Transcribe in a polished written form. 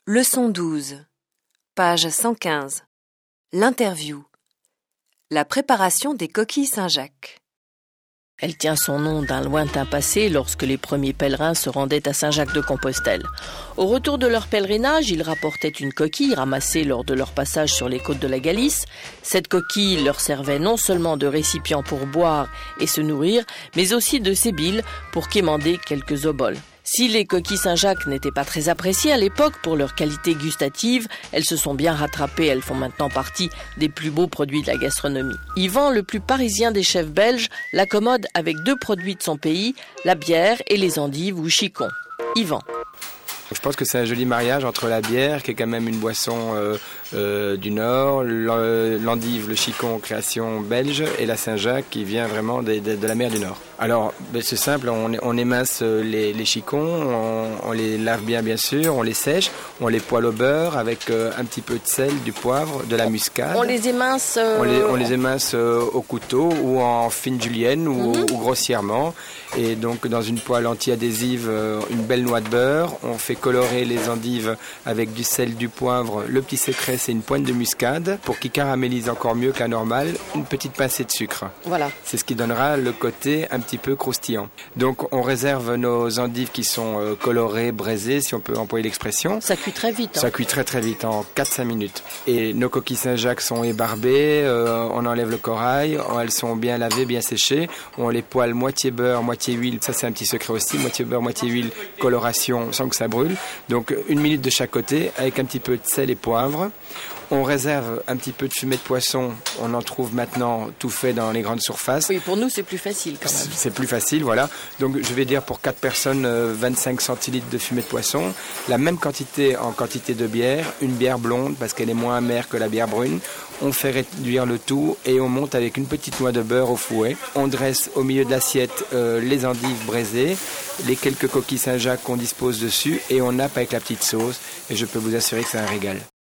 Leçon 12, page 115. L'interview. La préparation des coquilles Saint-Jacques. Elle tient son nom d'un lointain passé lorsque les premiers pèlerins se rendaient à Saint-Jacques-de-Compostelle. Au retour de leur pèlerinage, ils rapportaient une coquille ramassée lors de leur passage sur les côtes de la Galice. Cette coquille leur servait non seulement de récipient pour boire et se nourrir, mais aussi de sébile pour quémander quelques oboles. Si les coquilles Saint-Jacques n'étaient pas très appréciées à l'époque pour leur qualité gustative, elles se sont bien rattrapées, elles font maintenant partie des plus beaux produits de la gastronomie. Yvan, le plus parisien des chefs belges, l'accommode avec 2 produits de son pays, la bière et les endives ou chicons. Yvan. Je pense que c'est un joli mariage entre la bière, qui est quand même une boisson du Nord, l'endive, le chicon, création belge, et la Saint-Jacques, qui vient vraiment de la mer du Nord. Alors, c'est simple, on émince les chicons, on les lave bien sûr, on les sèche, on les poêle au beurre avec un petit peu de sel, du poivre, de la muscade. On les émince on les émince au couteau ou en fine julienne ou grossièrement. Et donc, dans une poêle anti-adhésive, une belle noix de beurre, on fait colorer les endives avec du sel, du poivre. Le petit secret, c'est une pointe de muscade pour qu'ils caramélisent encore mieux que la normale, une petite pincée de sucre. Voilà. C'est ce qui donnera le côté un petit peu croustillant. Donc on réserve nos endives qui sont colorées, braisées, si on peut employer l'expression. Ça cuit très vite. Ça cuit très vite, en 4-5 minutes. Et nos coquilles Saint-Jacques sont ébarbées, on enlève le corail, elles sont bien lavées, bien séchées. On les poêle moitié beurre, moitié huile. Ça c'est un petit secret aussi, moitié beurre, moitié huile, coloration sans que ça brûle. Donc 1 minute de chaque côté avec un petit peu de sel et poivre. On réserve un petit peu de fumée de poisson. On en trouve maintenant tout fait dans les grandes surfaces. Oui, pour nous, c'est plus facile quand même. C'est plus facile, voilà. Donc, je vais dire pour 4 personnes, 25 centilitres de fumée de poisson. La même quantité en quantité de bière. Une bière blonde parce qu'elle est moins amère que la bière brune. On fait réduire le tout et on monte avec une petite noix de beurre au fouet. On dresse au milieu de l'assiette les endives braisées, les quelques coquilles Saint-Jacques qu'on dispose dessus et on nappe avec la petite sauce. Et je peux vous assurer que c'est un régal.